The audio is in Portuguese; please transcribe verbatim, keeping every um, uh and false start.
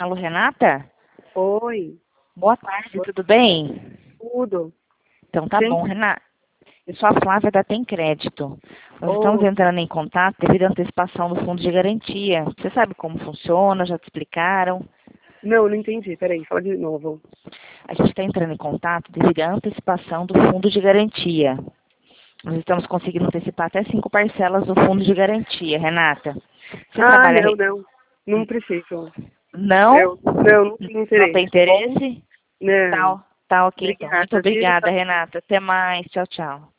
Alô, Renata? Oi. Boa tarde, tudo bem? Tudo. Então tá Quem bom, que- Renata. Eu sou a Flávia da Tem Crédito. Nós estamos Oh, entrando em contato devido à antecipação do fundo de garantia. Você sabe como funciona? Já te explicaram? não, não entendi. Peraí, fala de novo. A gente está entrando em contato devido à antecipação do fundo de garantia. Nós estamos conseguindo antecipar até cinco parcelas do fundo de garantia, Renata. Você Ah, trabalha... não, re- não. Não preciso. Não? Eu, não, não tenho Não tem interesse, tá bom? interesse? Não. Tá, tá ok, então. Muito Obrigada, viu? obrigada, Tá. Renata. Até mais. Tchau, tchau.